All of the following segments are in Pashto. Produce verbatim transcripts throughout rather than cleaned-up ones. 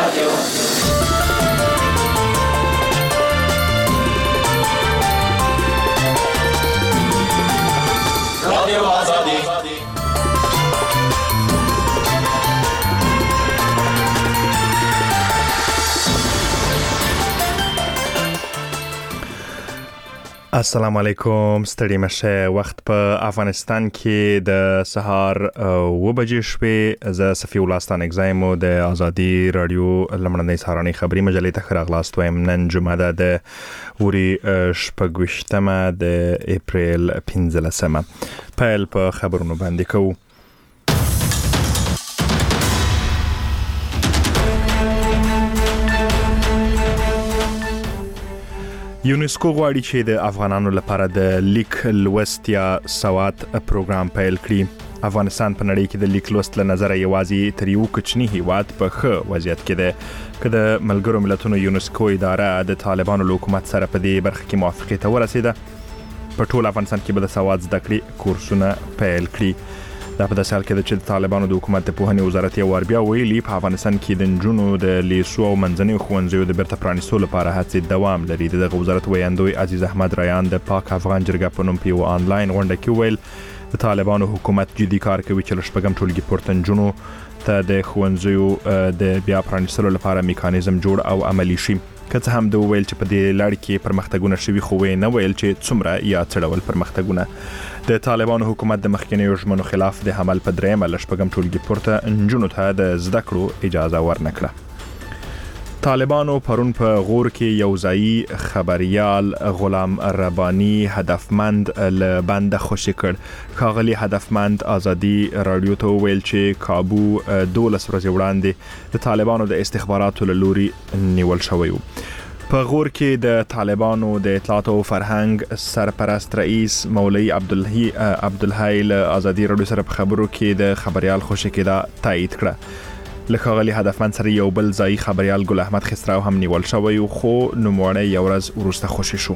رادیو رادیو آزادی. السلام علیکم. ستړي مشه. وخت په افغانستان کې د سهار و بجې شوې. زه صفي الله ستان اگزایم د ازادي رادیو لمړنۍ سهارنۍ خبري مجلې ته راغلاست وایم. نن جمعه ده د وری شپږویشتمه د اپریل پنځلسمه. پیل په خبرونو باندې کوو. یونسکو غواړي چې د افغانانو لپاره د لیک لوست یا سواد پروګرام پیل کړي. افغانستان په نړۍ کې د لیک لوست له نظر یوازې تر یو کوچني هیواد په ښه وضعیت کې ده. که د ملګرو ملتونو یونسکو اداره د طالبانو له حکومت سره په دې برخه کې موافقه ته ورسېده، په ټول افغانستان کې به د سواد زده کړې کورسونه پیل کړي. دا په داسې حال کې ده چې د طالبانو د حکومت د پوهنې وزارت یو وار بیا ویلي په افغانستان کې د نجونو د لیسو او منځنیو ښوونځیو د بیرته پرانیستو لپاره هڅې دوام لري. دغه وزارت ویاندوی عزیز احمد ریان د پاک افغان جرګه په نوم په یو آنلاین غونډه کې ویل د طالبانو حکومت جدي کار کوي چې له شپږم ټولګي پورته نجونو ته د ښوونځیو د بیا پرانیستلو لپاره میکانیزم جوړ او عملی شي. که څه هم د ویل چې په دې لړ کې پرمختګونه شوي، خو نه ویل چې څومره یا څه ډول پرمختګونه. د طالبانو حکومت د مخکنیو ژمنو خلاف د حمل په درېیمه له شپږم ټولګي پورته نجونو ته د زده کړو اجازه ورنکړه. طالبانو پرون په غور کې یو ځایي خبريال غلام رباني هدفمند له بنده خوشي کړ. ښاغلي هدفمند ازادي رادیو ته ویل چې کابو دولس ورځې وړاندې د طالبانو د استخباراتو له لوري نیول شوی و. په غور کې د طالبانو د اطلاعات او فرهنګ سرپرست رئیس مولوی عبدالحی عبدالحی له ازادي رادیو سره په خبرو کې د خبريال خوشي کېدا تایید کړه. لکهغلی هدفمند سره یو بل ځای خبريال ګل احمد خسراو هم نیول شوی، خو نوموړی یو ورځ وروسته خوشي شو.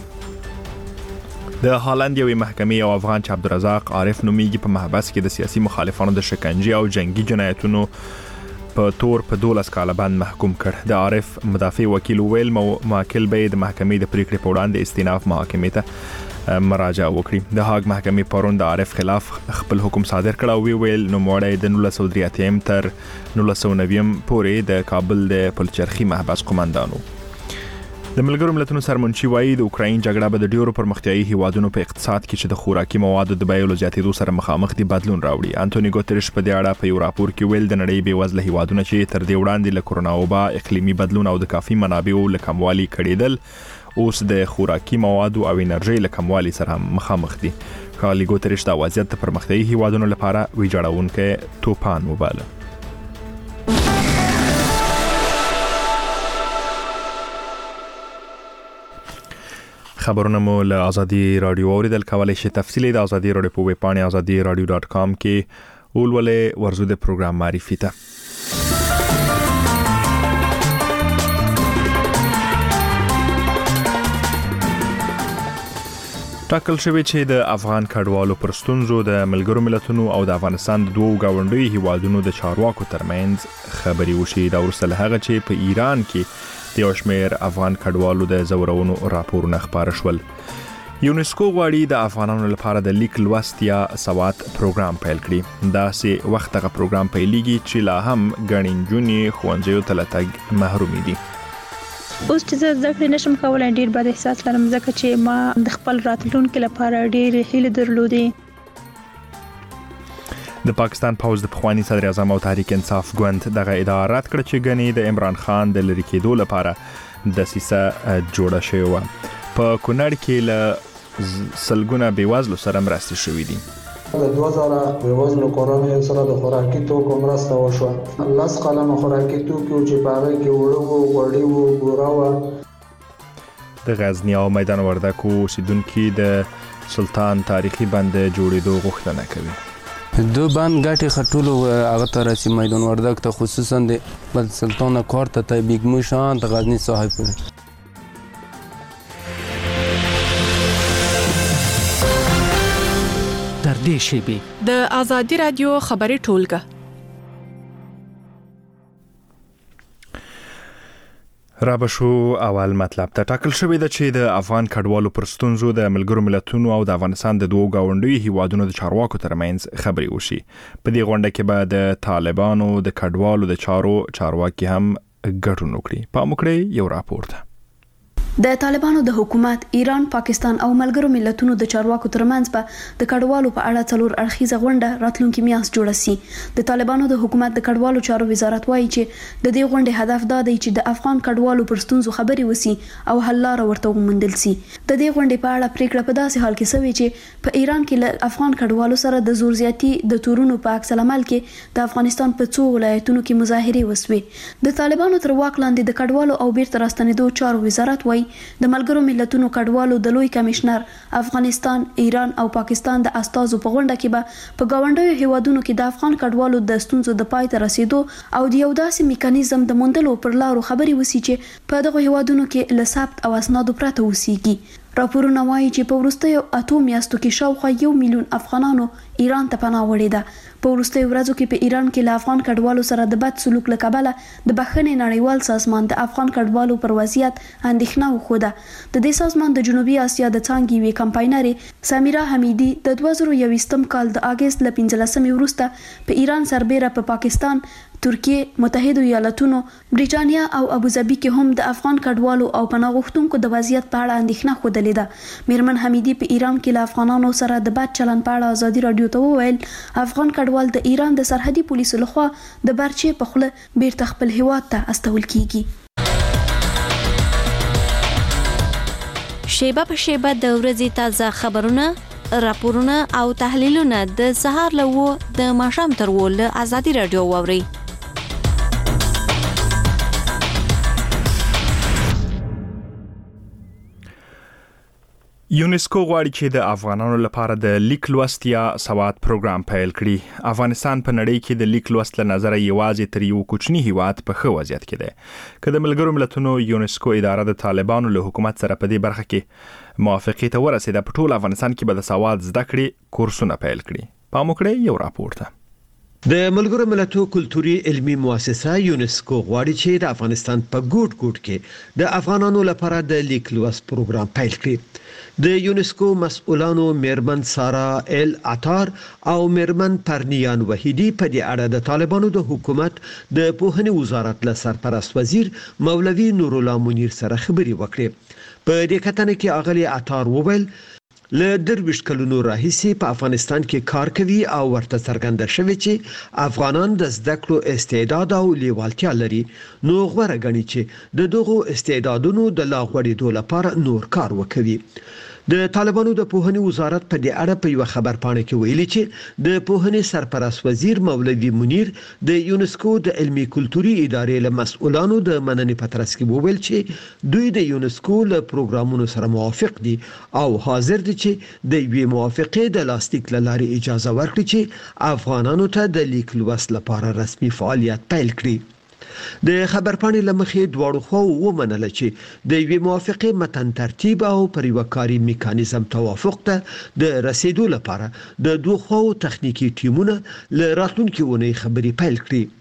د هالند یوې محکمې یو افغان چې عبدالرزاق عارف نومیږي په محبس کې د سیاسي مخالفانو د شکنجې او جنگي جنایتونو په تور په دولس کاله باندې محکوم کړ. د عارف مدافع وکیل ویل موکل به د محکمې د پریکړې په وړاندې استیناف محاکمې ته مراجعه وکړي. د هاګ محکمې پرون د عارف خلاف خپل حکم صادر کړ او وی ویل نوموړی د نولس سوه درې اتیا تر نولس سوه نوي پورې د کابل د پلچرخي محبس قومندان و. د ملګرو ملتونو سرمنشي وایي د اوکراین جګړه به د ډیرو پرمختیایي هیوادونو په اقتصاد کې چې د خوراکي موادو د بیو له زیاتېدو سره مخامخ دي بدلون راوړي. انټونی ګوتریش په دې اړه په یو راپور کې ویل د نړۍ بېوزله هیوادونه چې تر دې وړاندې له کرونا وبا، اقلیمي بدلون او د کافي منابعو له کموالي کړېدل، اوس د خوراکي موادو او انرژي له کموالي سره مخامخ دي. ښاغلي ګوتریش دا وضعیت د پرمختیایي هیوادونو لپاره ویجاړونکی توپان وباله. خبرونه مو له ازادي رادیو اوریدل. کولای شئ تفصیلی د ازادي رادیو په ویب پاڼه ازادي رادیو ډاټ کام کې ولولئ. ورزو د پروګرام معرفي ته ټاکل شوی چې د افغان کډوالو پر ستونزو د ملګرو ملتونو او د افغانستان د دوو ګاونډیو هیوادونو د چارواکو ترمنځ خبري وشي. دا وروسته له هغه چې په ایران کې د یو شمېر افغان کډوالو د زورونو راپورونه خپاره شول. یونسکو غواړي د افغانانو لپاره د لیک لوست یا سواد پروګرام پیل کړي. داسې وخت هغه پروګرام پیلېږي چې لا هم ګڼې نجونې ښوونځیو ته له تګ محرومې دي. اوس چې زه زده کړې نشم کولای ډیر بد احساس لرم ځکه چې ما د خپل راتلونکي لپاره ډیر هیله درلودې. د پاکستان پوز د پخوانی صدر اعظم او تحریک انصاف ګوند دغه ادعا رد کړ چې ګنې د عمران خان د لری کېدو لپاره دسیسه جوړه شوې وه. په کونړ کې له سلګونه بېوزلو سره مرستې شوې دي. د دوه زره بېوزلو کورنیو سره د خوراکي توکو مرسته وشوه. لس قلمه خوراکي توکي چې په هغې کې اوړه وو، غوړي وو، بوره وه. د غزني او میدان وردګو اوسیدونکي د سلطان تاریخي بند جوړېدو غوښتنه کوي. دو بند ګټې خټولو هغه ته رسي میدان وردګ ته، خصوصا د سلطان کار ته ته بیګموشان د غزني صاحب پورې. در دې شیبې د ازادي رادیو خبري ټولګه. را بشو اول مطلب ته ټاکل شوې ده چې د افغان کډوالو پر ستونزو د ملګرو ملتونو او د افغانستان د دوه گاونډیو هیوادونو د چارواکو ترمنځ خبرې وشي. په دې غونډه کې به د طالبانو د کډوالو د چارو چارواکي هم ګډون وکړي. پام وکړئ یو راپور ده. د طالبانو د حکومت ایران، پاکستان او ملګرو ملتونو د چارواکو ترمنځ په د کډوالو په اړه څلور اړخیزه غونډه راتلونکي میاشت جوړه سي. د طالبانو د حکومت د کډوالو چارو وزارت وایي چې د دې غونډې هدف دا دی چې د افغان کډوالو پر ستونزو خبرې وسی او حل لار ورته وموندل سي. د دې غونډې په اړه پریکړه په داسې حال کې شوې چې په ایران کې له افغان کډوالو سره د زور زیاتی د تورونو په عکس العمل کې د افغانستان په څو ولایتونو کې مظاهرې وسوې. د طالبانو تر واک لاندې د کډوالو او بیرته راستنېدو چارو وزارت وایي د ملګرو ملتونو کډوالو د لوی کمشنر افغانستان، ایران او پاکستان د استازو په غونډه کې به په گاونډیو هیوادونو کې د افغان کډوالو د ستونزو د پای ته رسیدو او د یو داسې میکانیزم د موندلو پر لارو خبرې وسی چې په دغه هیوادونو کې له ثبت او اسنادو پرته وسیږي. راپورونه وایي چې په وروستیو اتو میاشتو کې شاوخوا یو میلیون افغانانو ایران ته پناه وړې ده. په وروستیو ورځو کې په ایران کې له افغان کډوالو سره د بد سلوک له کبله د بخښنې نړیوال سازمان د افغان کډوالو پر وضعیت اندېښنه وښوده. د دې سازمان د جنوبي اسیا د څانګې یوې کمپاینرې سمیرا حمیدي د دوه زره یوویشتم کال د اګست له پنځلسمې وروسته په ایران سربیره په پاکستان، ترکیه، متحده ایالاتونو، بریټانیا او ابوظبي کې هم د افغان کډوالو او پناه غوښتونکو د وضعیت په اړه اندېښنه ښودلې ده. میرمن حمیدي په ایران کې له افغانانو سره د بد چلند په اړه ازادي راډیو ته وویل افغان کډوال د ایران د سرحدي پولیسو لخوا د برچې په خوله بیرته خپل هیواد ته استول کیږي. شیبه په شیبه د ورځې تازه خبرونه، راپورونه او تحلیلونه د سهار له و د ماښام تر و له ازادي راډیو واورئ. یونسکو غواړي چې د افغانانو لپاره د لیک لوست یا سواد پروګرام پیل کړي. افغانستان په نړۍ کې د لیک لوست له نظره یوازې تر یو کوچني هیواد په ښه وضعیت کې دی. که د ملګرو ملتونو یونسکو اداره د طالبانو له حکومت سره په دې برخه کې موافقې ته ورسېده، په ټول افغانستان کې به د سواد زده کړې کورسونه پیل کړي. پام وکړئ یو راپور ده. د ملګرو ملتونو کلتوري علمي مؤسسه یونسکو غواړي چې د افغانستان په ګوټ ګوټ کې د افغانانو لپاره د لیک لوست پروګرام پیل کړي. د یونسکو مسؤلانو میرمن سارا ال عطار او میرمن پرنیان وحیدی په دې اړه د طالبانو د حکومت د پوهنې وزارت له سرپرست وزیر مولوي نور الله منیر سره خبرې وکړې. په دې کتنه کې اغلی عطار وویل له درویش کلونو راهیسې په افغانستان کې کار کوي او ورته څرګنده شوی چې افغانان د زده کړو استعداد او لیوالتیا لري، نو غوړه غني چې د دغو استعدادونو د لا غوړېدو لپاره نور کار وکوي. د طالبانو د پوهنې وزارت په دې اړه په یو خبر پاڼه کې ویلي چې د پوهنې سرپرست وزیر مولوي منیر د یونسکو د علمي کلتوري ادارې له مسؤلانو د مننې په ترڅ کې وویل چې دوی د یونسکو له پروګرامونو سره موافق دي او حاضر دي چې د یوې موافقې د لاسلیک لارې اجازه ورکړي چې افغانانو ته د لیک لوست لپاره رسمي فعالیت پیل کړي. د خبرپاڼې لمخې دواړو خواو ومنله چې د یوې موافقې متن ترتیب او پر یو کاري میکانیزم توافق ته د رسیدو لپاره د دوه خواو تخنیکی ټیمونه له راتلونکي اونۍ خبرې پیل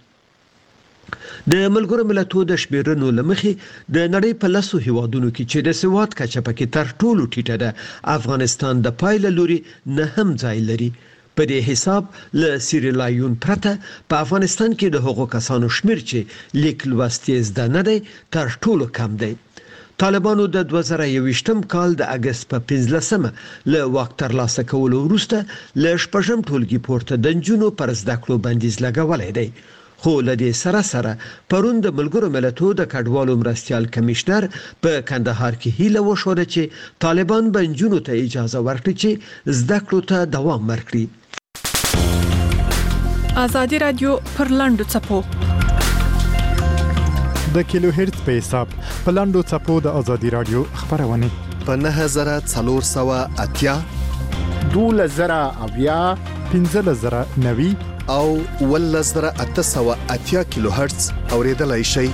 کړي. د ملګرو ملتونو د شمیرنو لمخې د نړۍ په لسو هیوادونو کې چې د سواد کچه پکې تر ټولو ټیټه ده، افغانستان د پایله لوري نه هم ځای لري. په دې حساب له سیریلیون پرته په افغانستان کې د هغو کسانو شمیر چې لیک لوست یې زده نه دی تر ټولو کم دی. طالبانو د دوه زره یوویشتم کال د اګست په پنځلسمه له واک ترلاسه کولو وروسته له شپږم ټولګي پورته د نجونو پر زده کړو بندیز لګولی دی. خو له دې سره سره پرون د ملګرو ملتونو د کډوالو مرستیال کمشنر په کندهار کې هیله وښوده چې طالبان به نجونو ته اجازه ورکړي چې زده کړو ته دوام ورکړي. ازادي رادیو پر لاندو چپو د کیلو هرتز په حساب په لاندو چپو د ازادي رادیو خبرونه په نه زره څلور سوه اتیا دوله زره اویا پنځه زره نوي او ول زره اته سوه اتیا کیلو هرتز اوریدلای شي.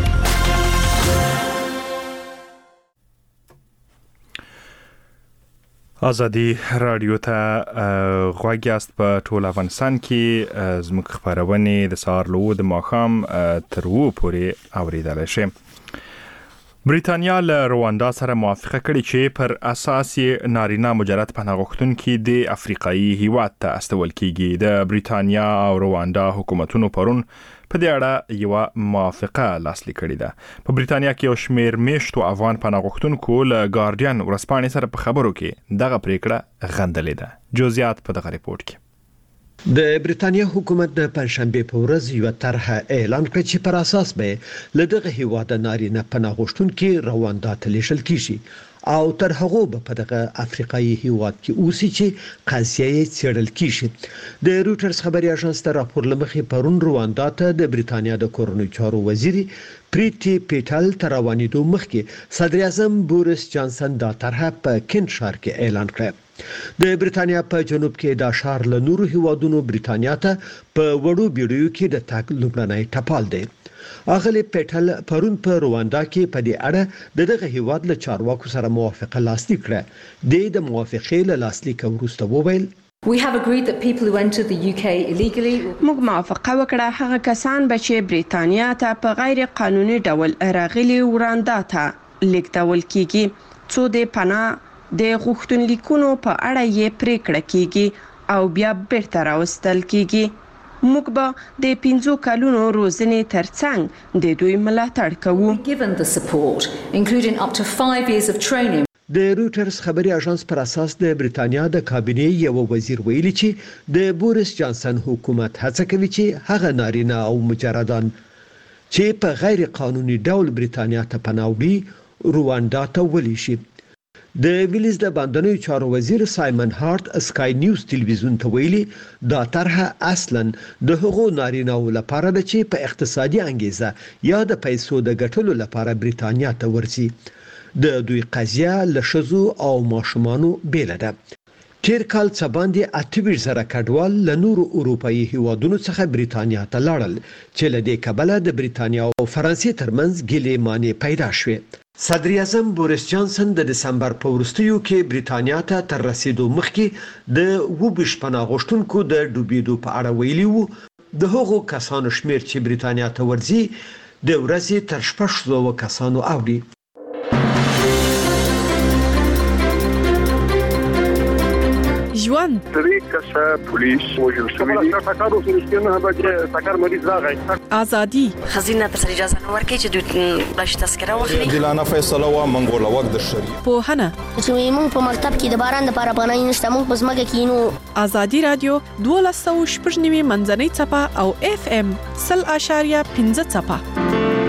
ازادي رادیو ته غوږ یاست. په ټول افغانستان کې زموږ خبرونه د سهار له د ماښام تر و پورې اوریدل شي. بریتانیا له رواندا سره موافقه کړې چې پر اساس یې نارینه مجرد پناه غوښتونکي د افریقایي هیواد ته استول کیږي. د بریتانیا او رواندا حکومتونو پرون په دې اړه یو موافقه لاسلیک کړې ده. په بریتانیا کې یو شمېر میشتو افغان پناه غوښتونکو له ګارډین ورځپاڼې سره په خبرو کې دغه پریکړه غندلې ده. جزئیات په دغه ریپورت کې. د بریتانیا حکومت د پنځشنبه په ورځ یو طرح اعلان کړ چې پر اساس به له دغه هیواد نارینه پناه غوښتونکي رواندا ته لیږل کیږي او تر هغه په دغه افریقایي هیواد کې اوسي چې قضیه یې څېړل کیږي. د روټرز خبري اژانس ته راپور لمخې پرون رواندا ته د بریتانیا د کورنۍ چارو وزیر پریتی پیټل تر روانېدو مخکې صدر اعظم بوریس جانسن دا طرح په کینټ ښار کې اعلان کړ. د بریتانیا په جنوب کې د شهر له نورو هیوادونو بریتانیا ته په وړو بیړیو کې د تګ لومړنی ټپال دی. اغلی پیټل پرون په رواندا کې په دې اړه دغه هیواد له چارواکو سره موافقه لاسلیک کړه. د موافقې له لاسلیک وروسته وویل We have agreed that people who entered the U K illegally موږ موافقه وکړه هغه کسان به چې بریتانیا ته په غیر قانوني ډول راغلي وراندا ته لیږدول کیږي څو د پناه د غوښتنلیکونو په اړه یې پریکړه کیږي او بیا بیرته راوستل کیږي. موږ به د پنځو کلونو روزنې ترڅنګ د دوی ملاتړ کوو. given the support including up to five years of training. د روټرز خبري اژانس پر اساس د بریتانیا د کابینې یو وزیر ویلي چې د بوریس جانسن حکومت هڅه کوي چې هغه نارینه او مجردان چې په غیر قانوني ډول بریتانیا ته پناه وړي رواندا ته ولېږي. د ویلیز د باندنوي چارو وزیر سایمن هارت اسکای نیوز ټلویزیون ته ویلي دا طرح اصلا د هغو نارینه‌و لپاره ده چې په اقتصادي انګیزه یا د پیسو د ګټلو لپاره بریتانیا ته ورسي. د دوی قضیه له ښځو او ماشومانو بیله ده. تیر کال څه باندې اته ویشت زره کډوال له نورو اروپایي هیوادونو څخه بریتانیا ته لاړل چې له دې کبله د بریتانیا او فرانسې ترمنځ ګیلې مانې پیدا شوې. صدر اعظم بوریس جانسن د دسمبر په وروستیو کې بریتانیا ته تر رسیدو مخکې د وبش پناه غوښتونکو د ډوبېدو په اړه ویلي وو. د هغو کسانو شمیر چې بریتانیا ته ورځي د ورځې تر شپږ سوه کسانو اوړي. ژوند درې کسه پولیس وژل شوي دي. ټاکارو سره نه به ټاکار مریض راغی. ازادي خزینه پر اجازه نه ورکړي چې دوی بلش تذکره واخلي. دلانه فیصله وا منګول وخت د شریعت په هنه چې موږ په مکتب کې د باران لپاره پناه نشته موږ په ځمکه کې نو. ازادي رادیو دوه سوه شپږ نوي منځنۍ چپه او اف ام صفر اشاریه پنځه چپه.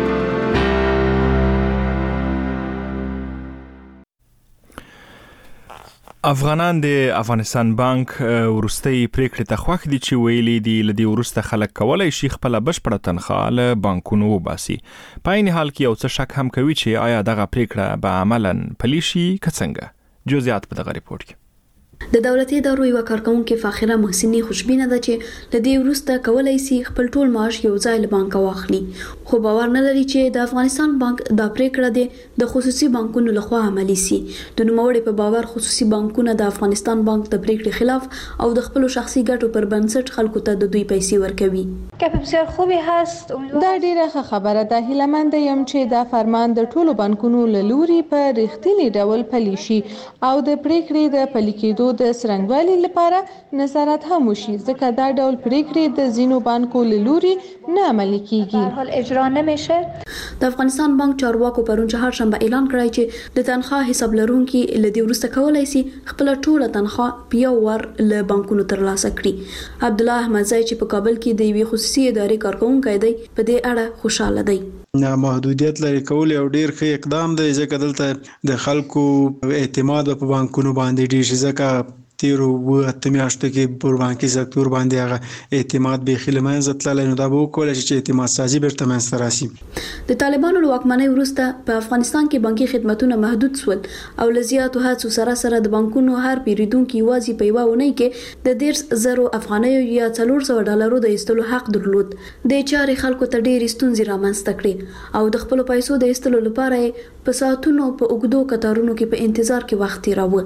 افغانان د افغانستان بانک ورستۍ پریکړې ته خوښ دي چې ویلي دي لدی ورسته خلک کولای شي خپل بشپړه تنخواه له بانکونو وباسي. په عین حال کې یو څه شک هم کوي چې آیا دغه پریکړه به عملاً پلي شي که څنګه. جزئیات په دغه ریپورت کې. د دولتي ادارو یو کارکونکو فاخره محسنی خوشبینه ده چې د دې ورسته کولای شي خپل ټول معاش یو ځای له بانک واخلي، خو باور نه لري چې د افغانستان بانک د پریکړه ده د خصوصي بانکونو لخوا عملی شي. د نوموړي په باور خصوصي بانکونه د افغانستان بانک د پریکړې خلاف او د خپل شخصي ګټو پر بنسټ خلکو ته د دوی پیسې ورکوي. که بسیار خوبی هست دا ډیره ښه خبره ده. هیلمند یم چې دا فرمان د ټولو بانکونو له لوري په رښتینی ډول پلي شي او د پریکړې د پلي کېدو د سرنګوالي لپاره نظارت هم وشي، ځکه دا ډول پریکړې د ځینو بانکو له لوري نه عملي کیږي. حال اجرا نمیشه. د افغانستان بانک چارواکو پرون چهارشنبه اعلان کړی چې د تنخواه حساب لرونکي لدی ورسته کولای شي خپل ټوله تنخواه په ور له بانکونو ترلاسه کړي. عبد الله احمدزی چې په کابل کې د یوې خصوصي ادارې کارکونکی دی په دې اړه خوشاله دی. محدودیت لري کول یو ډیر ښه اقدام دی ځکه دلته د خلکو اعتماد په بانکونو باندې ډیر شي، ځکه تیرو و اته میاشتو کې پر بانکي سکتور باندې هغه اعتماد به خلمنځ تللی، نو دا به وکول چې اعتماد سازي بیرته منځته راشي. د طالبانو له واکمنۍ وروسته په افغانستان کې بانکي خدماتونه محدود شول او له زیاتو هڅو سره سره د بانکونو هر پیرودونکو یوازې په یوه اونۍ کې د دیرش زرو افغانیو یا څلور سوه ډالرو د ایستلو حق درلود. د چارې خلکو ته ډېرې ستونزې رامنځته کړې او د خپلو پیسو د ایستلو لپاره په ساعتونو په اوږدو کتارونو کې په انتظار کې وخت تیراوه.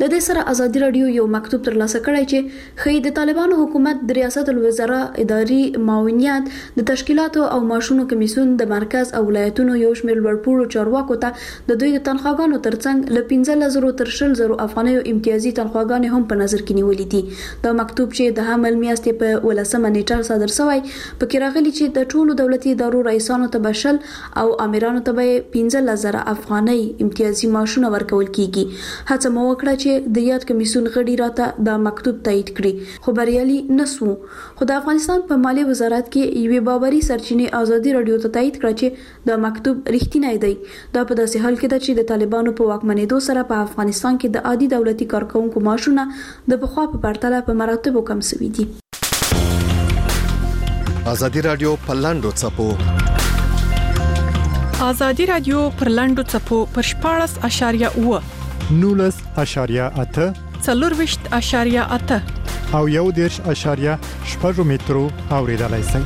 د دې سره ازادي رادیو یو مکتوب ترلاسه کړی چې خې د طالبانو حکومت د ریاست الوزرا اداري معاونيت د تشکیلاتو او معاشونو کمیسیون د مرکز او ولایتونو یو شمېر لوړپوړو چارواکو ته د دوی د تنخواګانو ترڅنګ ل پنځه زره تر شل زره افغانیو امتیازي تنخواګانې هم په نظر کې نیولې دي. دا مکتوب چې د حمل میاشتې په ولسمه نیټه صادر شوی پکې راغلي چې د ټولو دولتي ادارو رئیسانو ته بشل او امیرانو ته به پنځه زره افغاني امتیازي معاشونه ورکول کیږي. هڅه مو وکړه چې د یاد کمیسیون غړي راته دا مکتوب تایید کړي خو بریالي نسو. خو د افغانستان په مالی وزارت کې یوه باوري سرچینې ازادي رادیو ته تایید کړ چې دا مکتوب رښتینی دی. دا په داسې حال کې ده چې د طالبانو په واکمنېدو سره په افغانستان کې د عادي دولتي کارکونکو معاشونه د پخوا په پرتله په مراتبو کم شوي دي. ازادي رادیو په لاندو چپو ازادي رادیو پر لاندو چپو پر شپاړس اشاریه اوه نولس اشاریه اته څلورویشت اشاریه اته او یو دیرش اشاریه شپږ مترو اوریدلای شئ.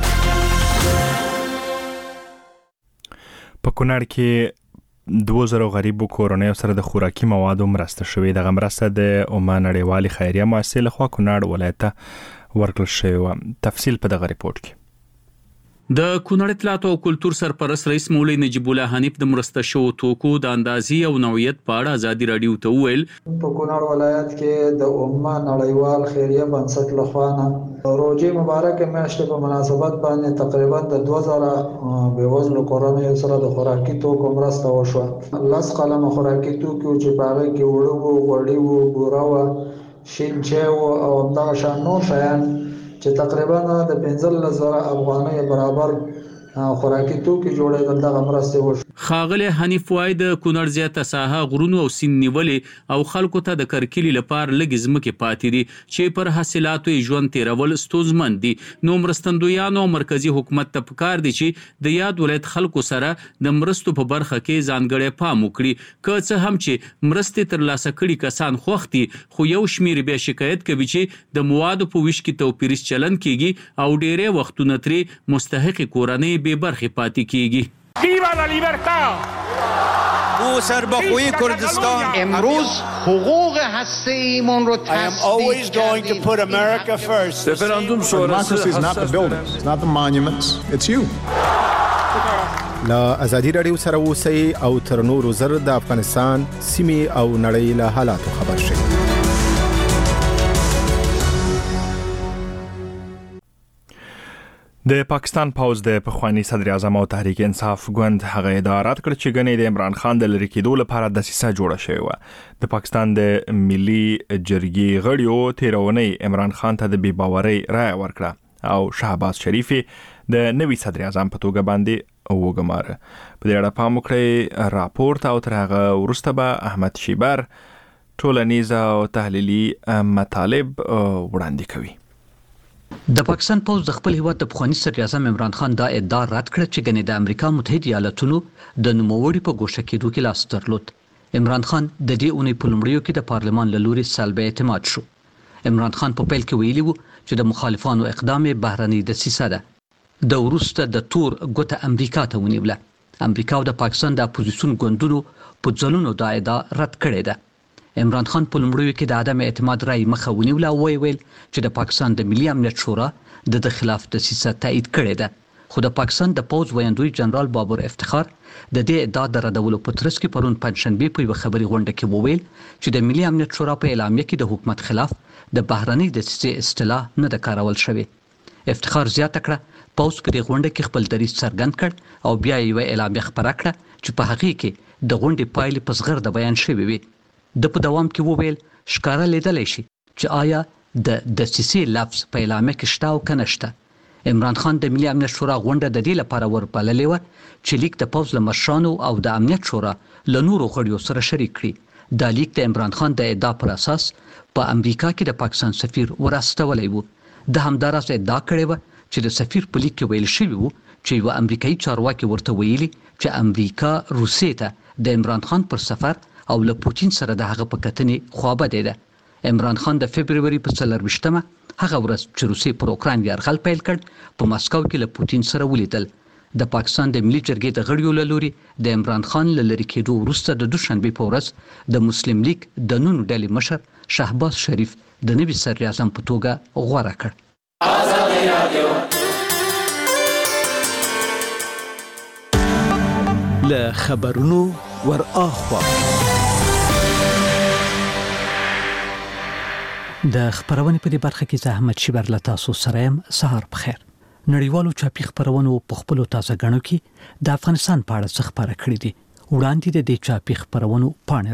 په کونړ کې دوه زره غریبو کورنیو سره د خوراکي موادو مرسته شوې. دغه مرسته د عمان نړیوالې خیریه مؤسسې لخوا کونړ ولایت ته ورکړل شوې. تفصیل په دغه ریپورت کې. د کونړ اطلاعات او کلتور سرپرست رئیس مولوي نجیب الله حنیف د مرسته شو توکو د اندازې او نوعیت په اړه ازادي رادیو ته وویل په کونړ ولایت کې د عمان نړیوال خیریه بنسټ لخوا نه روزي مبارک میاشتې په مناسبت باندې تقریبا د دوه زره بېوزلو کورنیو سره د خوراکي توکو مرسته وشوه. لس قلمه خوراکي توکو چې په هغه کې وړه وو، غوړي وو، بوره وه، شین چای وو او همدغه شان نور شیان چې تقریبا د پنځلس زره افغانۍ برابر خوراکي توکي جوړېدل دغه مرستې وشو. ښاغلی حنیف وایي د کونړ زیاته ساحه غرونو او سیند نیولې او خلکو ته د کرکیلې لپاره لږې ځمکې پاتې دي چې پر حاصلاتو یې ژوند تیرول ستونزمن دي. نو مرستندویانو او مرکزي حکومت ته پکار دي چې د یاد ولایت خلکو سره د مرستو په برخه کې ځانګړی پام وکړي. که څه هم چې مرستې ترلاسه کړي کسان خوښ دي خو یو شمېر بیا شکایت کوي چې د موادو په ویش کې توپیریز چلند کیږي او ډېری وختونه ترې مستحقې کورنۍ بې برخې پاتې کیږي. ویوا لا لیبرتا او سربخوی کردستان امروز حقوق هسته‌ایمون رو تصدیق کردیم. رفراندوم شورای is not the buildings, it's not the monuments, it's you. لا ازادي رادیو سره اوسئ او تر نورو زر د افغانستان سیمې او نړۍ له حالاتو خبر شئ. د پاکستان پوز د پخوانی صدر اعظم او تحریک انصاف ګوند هغه ادارات کړ چې غنې د عمران خان د لری کېدو لپاره د سیسه جوړه شوې و. د پاکستان د ملي جرګې غړیو تیرونی عمران خان ته د بې باورۍ رائے ورکړه او شهباز شریفي د نوي صدر اعظم په توګه باندې وګماره. په دې اړه پام وکړئ راپورټ او تر هغه وروسته به احمد شیبر ټولنیز او تحلیلي مطالب وړاندې کوي. د پاکستان پوز د خپل هیواد د پخوانی صدر اعظم عمران خان دا ادعا رد کړه چې ګنې د امریکا متحده ایالاتونو د نوموړي په ګوښه کېدو کې لاس درلود. عمران خان د دې اونۍ په لومړیو کې د پارلمان له لوري سلب اعتماد شو. عمران خان په پیل کې ویلي وو چې د مخالفانو اقدام بهرنۍ دسیسه ده. د وروسته د تور ګوته امریکا ته ونیوله. امریکا او د پاکستان د اپوزیسیون ګوندونو په ځلونو دا ادعا رد کړې ده. عمران خان په لومړیو کې د عدم اعتماد رای مخه ونیوله او ویل چې د پاکستان د ملي امنیت شورا د د خلاف دسیسه تایید کړې ده. خو د پاکستان د پوز ویاندوی جنرال بابر افتخار د دې ادعا د ردولو په ترڅ کې پرون پنځشنبه په یو خبري غونډه کې وویل چې د ملي امنیت شورا په اعلامیه کې د حکومت خلاف د بهرنۍ دسیسې اصطلاح نه د کارول شوی. افتخار زیاته کړه پوز په دې غونډه کې خپل دریځ څرګند کړ او بیا یې اعلامیه خبره کړه چې په هغه کې د غونډې پایلې په صغر د بیان شوی وي. د په دوام کې وویل ښکاره لیدلی شي چې آیا د دسیسې لفظ په اعلامیه کې شته او که نشته. عمران خان د ملي امنیت شورا غونډه د دې لپاره وربللې وه چې لیک د پوځ له مشرانو او د امنیت شورا له نورو غړیو سره شریک کړي. دا لیک د عمران خان د ادعا پر اساس په امریکا کې د پاکستان سفیر ورستولی وو. د همداراز ادعا کړې وه چې د سفیر په لیک کې ویل شوي وو چې یوه امریکایي چارواکي ورته ویلي چې امریکا روسیې ته د عمران خان پر سفر او له پوتین سره د هغه په کتنې خوابدې ده. عمران خان د فبروري په څلرویشتمه هغه ورځ چې روسیې پر اوکراین یرغل پیل کړ په مسکو کې له پوتین سره ولیدل. د پاکستان د ملي جرګې د غړیو له لوري د عمران خان له لرې کېدو وروسته د دوشنبې په ورځ د مسلم لیگ د نون ډلې مشر شهباز شریف د نوي صدر اعظم په توګه غوره کړ. له خبرونو ور اخوا د خبرونې په دې برخه کې زه احمد شیبر له تاسو سره یم. سهار بخیر. نړیوالو چاپی خبرونو په خپل تازه غنو کې د افغانستان په اړه څه خبره کړې دي. وړاندې د دې چاپی خبرونو پاڼې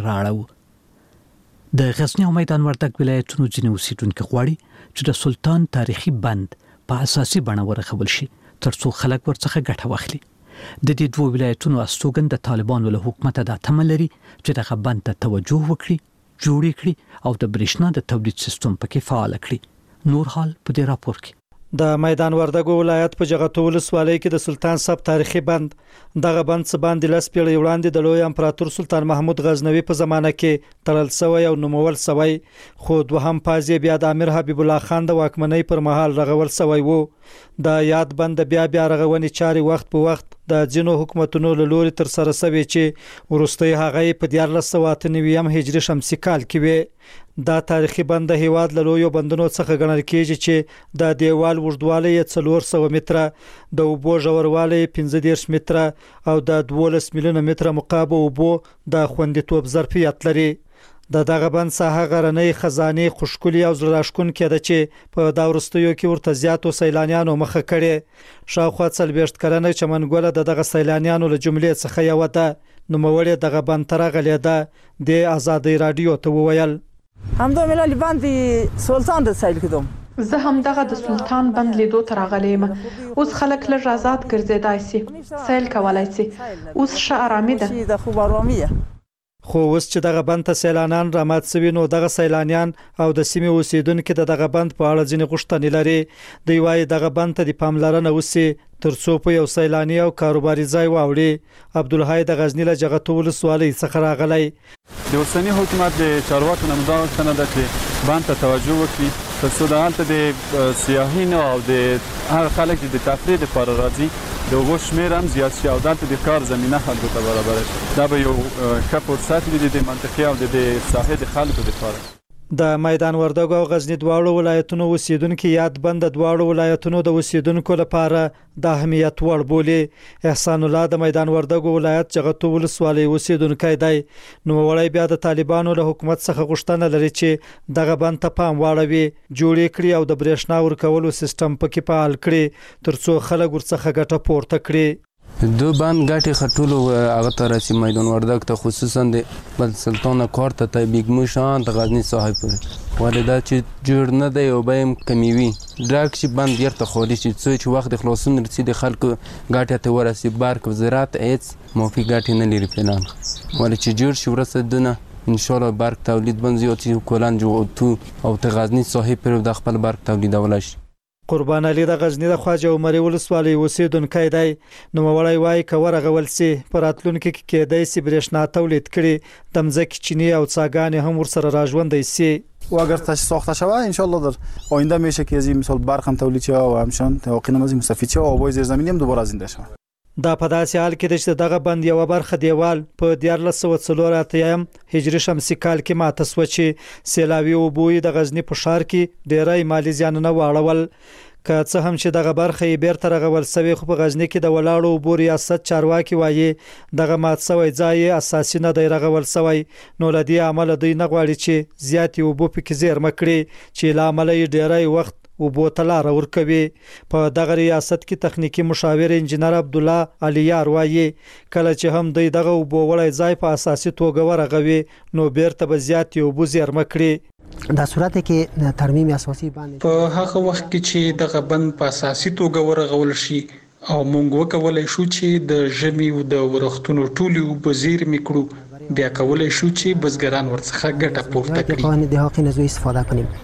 راړو. د غزنی او میدان وردګ ولایتونو ځینې اوسیدونکو غواړي چې د سلطان تاریخي بند په اساسي بڼه ورغول شي ترڅو خلک ورڅخه ګټه واخلي. د دې دوه ولایتونو استوګن د طالبانو له حکومت د تمل لري چې د غبن ته توجه وکړي، جوړ کړي او د برېښنا د تولید سیستم پکې فعال کړي. نور حال په دې راپور کې. د میدان وردګ ولایت په جغتو ولسوالۍ کې د سلطان صاحب تاریخي بند دغه بند څه باندې لاس پیړۍ وړاندې د لوی امپراتور سلطان محمود غزنوي په زمانه کې تړل شوی او نومول شوی، خو دوهم پازې بیا د امیر حبیب الله خان د واکمنۍ پر مهال رغول شوی وو. د یاد بند بیا بیا رغونې چاري وخت په وخت د جنو حکومتونو له لوري تر سره شوی چې ورستۍ هغه په دیارلس سوه اته نوي هجري شمسي کال کې وي. دا تاریخي بند د هیواد له لویو بندونو څخه ګڼل کېږي چې د دیوال اوږدوالی یې څلور سوه متره، د اوبو ژوروالی پنځه دېرش متره او د دولس میلیونه متره مکعب اوبو د خوندیتوب ظرفیت لري. د دغه بند ساحه غرنۍ خزانې خوشکولي او زړه راښکونکې ده چې په دا وروستیو کې ورته زیاتو سیلانیانو مخه کړې. شاوخوا څلوېښت کلنه چمنګوله د دغه سیلانیانو له جملې څخه یوه ده. نوموړې دغه بند ته راغلې ده. د ازادۍ راډیو ته وویل همدا ملالي بند سلطان د سیل کېدم. زه هم دغه د سلطان بند لیدو ته راغلی یم. اوس خلک لږ آزاد ګرځېدای شي، سیل کولای شي. اوس ښه ارامي ده. د خوب ارامي. خو اوس چې دغه بند ته سیلانیان رامات سوي نو دغه سیلانیان او د سیمې اوسیدونکو د دغه بند په اړه ځینې غوښتنې لري. دوی وایي دغه بند ته د پاملرنه وشي ترڅو په یو سیلاني او کاروباري ځای واوړي. عبدالحی د غزنی له جغتو ولسوالۍ څخه راغلی. د اوسني حکومت د چارواکو نه دا غوښتنه ده چې بند ته توجه وکړي ترڅو د هلته د سیاحینو او د هغه خلک چې د تفریح لپاره راځي د اوبو شمېر هم زیات شي او دلته د کار زمینه خلکو ته برابره شي. دا به یو ښه فرصت وي د منطقې او د ساحې د خلکو لپاره. د میدان وردګ او غزنی دواړو ولایتونو اوسیدونکو یاد بند د دواړو ولایتونو د اوسیدونکو لپاره د اهمیت وړ بولي. احسان الله د میدان وردګ ولایت جغتو ولسوالۍ اوسیدونکی دی. نوموړی بیا د طالبانو له حکومت څخه غوښتنه لري چې دغه بند ته پام واړوي، جوړ کړي او د برېښنا ورکولو سیستم پکې فعال کړي ترڅو خلک ورڅخه ګټه پورته کړي. دو بند ګټې خټولو هغه ته راسي میدان وردګ ته خصوصا د بل سلطان کار ته ته بیګموشان د غزنی صاحب پورې ولې دا چې جوړ نه دی او به هم کمی وي ډاک شي بند بیرته خالی شي څو چې وخت خلاصون رسي د خلکو ګټې ته ورسي. برق وزارت هیڅ موفي ګټې نه لري فعلا ولې چې جوړ شي ورسه دونه ان شاء الله برق تولید بند زیات شي کلان جوړ تو او ته غزنی صاحب پر د خپل برق تولیدول شي. قربان علي د غزنی د خواجه عمري ولسوالۍ اوسیدونکی دی. نوموړی وایي که ورغول سي په راتلونکي کې کېدای سي برېښنا تولید کړي، د مځکې چینې او څاګانې هم ورسره راژوندی سي. و اگر ساخته شود ان شاء الله در آینده میشه که از این مثال برق هم تولید شه و همچنان توقع نمازی مستفید شه و آبای زیرزمینی هم دوباره زنده شه. دا په داسې حال کې چې دغه بند یو برخه دیوال په دیارلس سوه څلور اتیا هجري شمسي کال کې ماته شوه چې سیلابي اوبو د غزنی په ښار کې ډېری مالي زیانونه واړول. که څه هم چې دغه برخه یې بیرته رغول سوی خو په غزنی کې د ولاړو اوبو ریاست چارواکي وایي دغه مات سوی ځای اساسي نه دی رغول سوی، نو له دې امله دوی نه غواړي چې زیاتې اوبو پکې زیرمه کړي چې له امله یې ډېری وخت اوبو ته لاره ورکوي. په دغه ریاست کې تخنیکی مشاور انجنیر عبدالله علیار وایي کله چې هم دوی دغه اوبو وړی ځای په اساسي توګه ورغوي نو بیرته به زیاتې اوبو زیرمه کړي. دا صورت کې ترمیم اساسي باندې په هغه وخت کې چې دغه بند په اساسي توګه ورغول شي او موږ وکولای شو چې د ژمي او د ورښتونو ټولې اوبه زیرمې کړو، بیا کولای شو چې بزګران ورڅخه ګټه پورته کړي. د حق نزوی استفاده کنیم.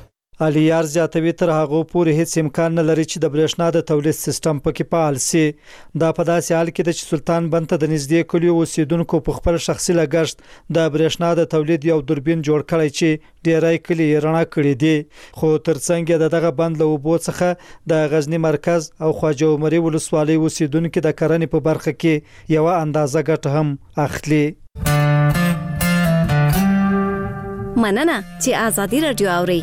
الیار زیاتوي تر هغه پورې هیڅ امکان نه لري چې د برېښنا د تولید سیستم پکې فعال شي. دا په داسې حال کې چې سلطان بند ته د نږدې کلیو اوسیدونکو په خپل شخصي لګښت د برېښنا د تولید یو دوربین جوړ کړی چې ډیری کلی رڼا کړی دی. خو ترڅنګ د دغه بند له اوبو څخه د غزنی مرکز او خواجه عمري ولسوالۍ اوسیدونکو د کرنې په برخه کې یو اندازه ګټه هم اخلي. مننه چې آزادي رادیو اوري.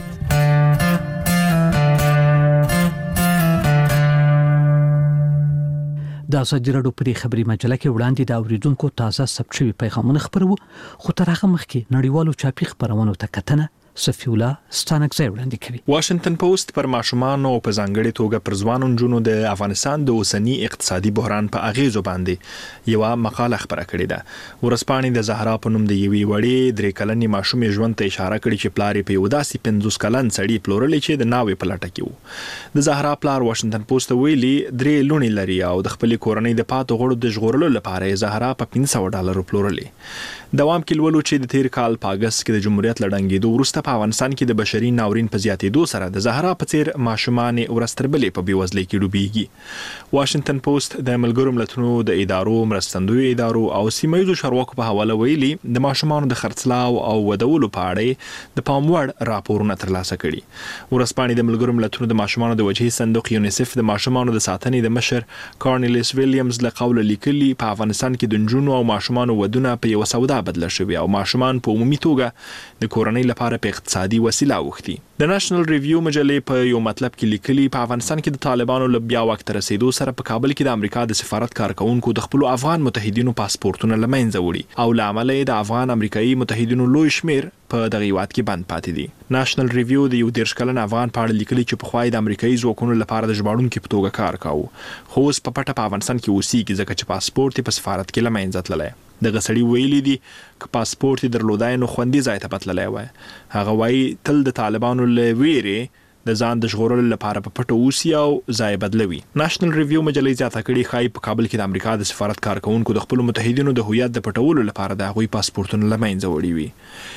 د آزادي رادیو په خبري مجله کې وړاندې د اوریدونکو تازه ثبت شوی پیغامونه خبرو، خو تر هغه مخکې نړیوالو چاپی خبرونو ته کتنه صفی الله ستانکزی وړاندې کوي. واشنگټن پوسټ پر ماشومان او په ځانګړي توګه پر ځوانو نجونو د افغانستان د اوسنی اقتصادي بحران په اغیزو باندې یو مقاله خبره کړې ده. ورسپانې د زهرا په نوم د یوې وړې درې کلنې ماشومې ژوند ته اشاره کړې چې پلار په یو داسې پنځوس کلن سړي پلورلې چې د ناوې په لټه کې و. د زهرا پلار واشنگټن پوسټ ویلي درې لونې لري او د خپل کورنۍ د پاتو غړو د ژغورلو لپاره زهرا په پنځه سوه ډالر پلورلې. دوام کې ولولو چې د تیر کال په اگست کې د جمهوریت لړنګېدو وروسته په افغانستان کې د بشري ناورین په زیاتېدو سره د زهرا په څیر ماشومان ورستربلې په بیوزلۍ کې ډوبېږي. واشنگټن پوسټ د ملګرو ملتونو د ادارو، مرستندویو ادارو او سیمه ییزو چارواکو په حواله ویلي د ماشومانو د خرڅلاو او ودولو په اړه د پام وړ راپورونه ترلاسه کړي. ورسپانې د ملګرو ملتونو د ماشومانو د وجهي صندوق یونیسف د ماشومانو د ساتنې د مشر کارنیلیس ویلیامز له قوله لیکلي په افغانستان کې د نجونو او ماشومانو ودونه په یو سودا بدل شوی او ماشومان په عمومي توګه د کورنۍ لپاره په اقتصادي وسیله اوښتي. د نېشنل ریویو مجلې په یو مطلب کې لیکلي په افغانستان کې د طالبانو له بیا وخت رسیدو سره په کابل کې د امریکا د سفارت کارکونکو د خپل افغان متحدینو پاسپورتونه له منځه وړي او له امله د افغان امریکایي متحدینو لوی شمیر په دغه هیواد کې بند پاتې دي. نېشنل ریویو د یو دېرش کلن افغان په اړه لیکلي چې پخوا د امریکایي ځواکونو لپاره د ژباړونکو په توګه کار کاوه، خو اوس په پټه په افغانستان کې اوسېږي ځکه چې پاسپورت یې په سفارت کې له منځه تللی. دغه سړي ویلي دي که پاسپورت یې درلودای نو خوندي ځای ته به تللی وای. هغه وایي تل د طالبانو له ویرې د ځان د ژغورلو لپاره په پټه اوسي او ځای بدلوي. نېشنل ریویو مجلې زیاته کړې ښایي په کابل کې د امریکا د سفارت کارکونکو د خپلو متحدینو د هویت د پټولو لپاره د هغوی پاسپورتونه له منځه وړي وي.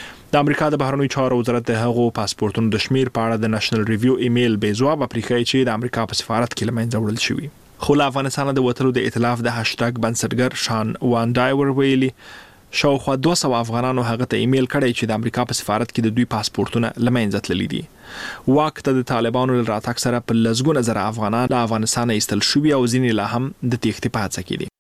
د امریکا د بهرنیو چارو وزارت د هغو پاسپورتونو د شمیر په اړه د نېشنل ریویو ایمیل بې ځوابه پرېښی چې د امریکا په سفارت کې له منځه وړل شوي. خو له افغانستانه د وتلو د ائتلاف د هاشټاګ بنسټګر شان وان ډایور ویلي شاوخوا دوه سوه افغانانو هغه ته ایمیل کړی چې د امریکا په سفارت کې د دوی پاسپورتونه له منځه تللي دي. واک ته د طالبانو له راتګ سره په لسګونه زره افغانان له افغانستانه ایستل شوي او ځینې لا هم د تېښتې په هڅه کې دي.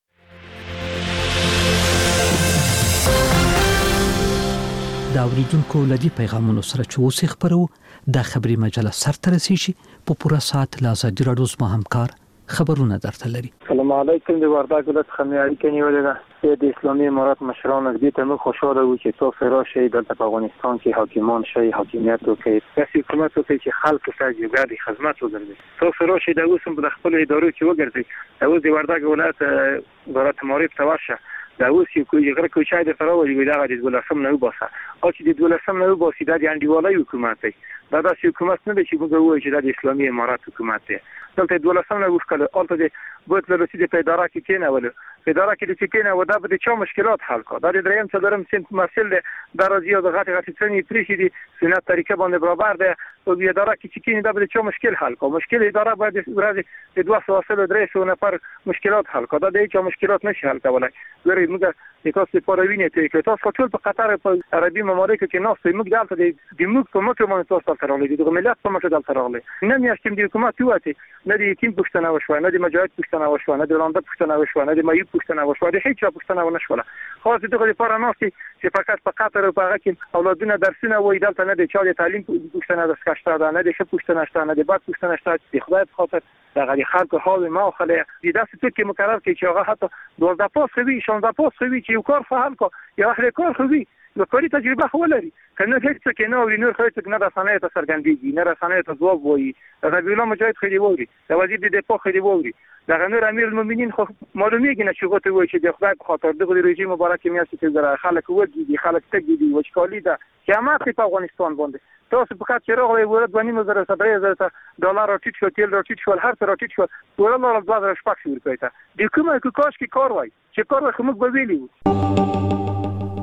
د اوریدونکو لدی پیغامونو سره چې اوس خبرو د خبري مجله سر ته رسیږي په پوره ساعت له آزادي رادیو زما همکار خبرونه درته لري. سلام علیکم. د وردګ ولایت خمیاری کې نیولې ده د اسلامي امارات مشران دې ته موږ خوشاله وو چې تاسو راشئ دلته په افغانستان کې حاکمان شئ، حاکمیت وکړئ، تاسو حکومت وکړئ چې خلکو ته جوړه خدمت وکړي. تاسو راشئ د اوس په خپل ادارو کې وګرځئ. اوس د وردګ ولایت اداره معارف ته ورشه. دا اوس یو کوی غره کوچای د تراوی ویل هغه د ولسم نه وباسه او چې د ولسم نه وباسي د انډیوالای حکومت دی. دا د حکومت نه دی چې موږ وایو چې د اسلامي امارات حکومت دی. دلته د ولسم نه وښکل الته د بوت له رسیدې په اداره کې کېنول په اداره کې د کېنه و دا به چا مشکلات حل کا. دا د دریم څلورم سنت مسل دی د راځي او د غټ غټ څنګه پریشي دي سنت طریقه باندې برابر دی او د اداره کې کېنه دا به چا مشکل حل کا. مشکل اداره باید ورځ د دوه سوه درې سوه نفر مشکلات حل کا. دا د چا مشکلات نشي حل کولای. ګورئ موږ د تاسو په روینه کې تاسو ټول په قطر په عربي ممالک کې ناست موږ دلته د موږ په مکه باندې تاسو سره راغلي د ملت په مکه دلته راغلي. نه میاشتم د حکومت وته نه د تیم پښتنه وشو نه د مجاهد پښتنه وشو نه د وړاندې پښتنه وشو نه د مایو پښتنه وشو د هیڅ پښتنه ونه شوله. خاص دغه لپاره ناست چې فقط په قطر او په هغه کې اولادونه درسونه وای دلته نه د چا د تعلیم پښتنه د سکشته ده نه د ښه پښتنه شته نه د بد پښتنه شته. د خدای په خاطر دغه خلکو حال ما خله د داسې څه کې مقرر کې چې هغه حتی دوه پاس خوي شانزده پاس خوي چې یو کار فعال کو یا اخر کار خوي نو کاری تجربه خو لري کنه هیڅ څه کې نو ورینور خو څه نه رسنۍ ته سرګندېږي نه رسنۍ ته ځواب وایي. ربیع الله مجاهد خو دی ووري د وزیر د دفاع خو دی ووري د غنور امیر المؤمنین خو معلومیږي نه چې غوته وایي چې د خدای په خاطر دغه رژیم مبارک میاسي چې خلک وږي دي خلک تګ دي وچکالي ده قیامت په افغانستان باندې. تاسو په خاطر راغلی ورته باندې مزره صدرې زره ډالر راټیټ شو تیل راټیټ شو هر څه راټیټ شو ورته له دوه شپږ شو ورکړه د کومه کې کاش کې کار وای چې کار وای موږ به ویلو.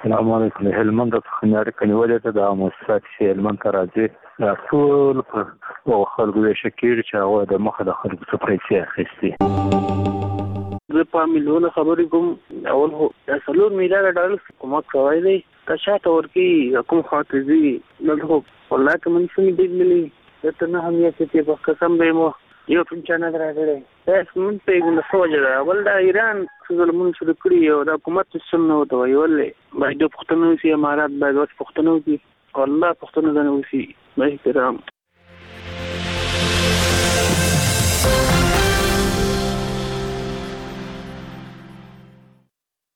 السلام علیکم. هلمند د خمیار کنیولې ته د مؤسسات چې هلمند ته راځي ټول په خلکو د شکیر چې هغه د مخه د خلکو څخه پیسې اخیستي. زه په ملیونه خبرې کوم. اول خو د څلور میلیارډ ډالر حکومت کوي دی که چاته ورکوي کوم خواته ځي دلته خو والله که من څنګه ډېر ملي درته نه هم یاستې په قسم به مو یو پنچا نه راغلی داس من پیګونه سوجه ده. اول د ایران څه ظلمونه شروع کړي او د حکومت سیستم نه ورته وایي ولې باید پښتنو وسي امارات باید پښتنو وسي والله پښتنو نه وسي با احترام